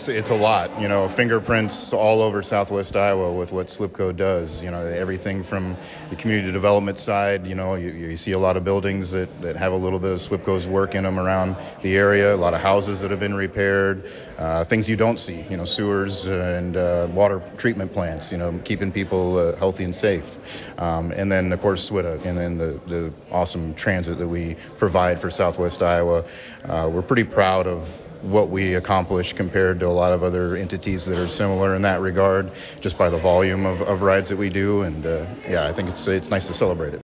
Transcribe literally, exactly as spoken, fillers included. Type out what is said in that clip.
it's it's a lot. You know, fingerprints all over Southwest Iowa with what SWPCO does. You know, everything from the community development side. You know, you, you see a lot of buildings that, that have a little bit of SWPCO's work in them around the area. A lot of houses that have been repaired. Uh, things you don't see. You know, sewers and uh, water treatment plants. You know, keeping people uh, healthy and safe. Um, and then of course S W T A, and then the the awesome transit that we provide for Southwest Iowa. Uh, we're pretty proud of what we accomplish compared to a lot of other entities that are similar in that regard, just by the volume of, of rides that we do. And uh, yeah, I think it's it's nice to celebrate it.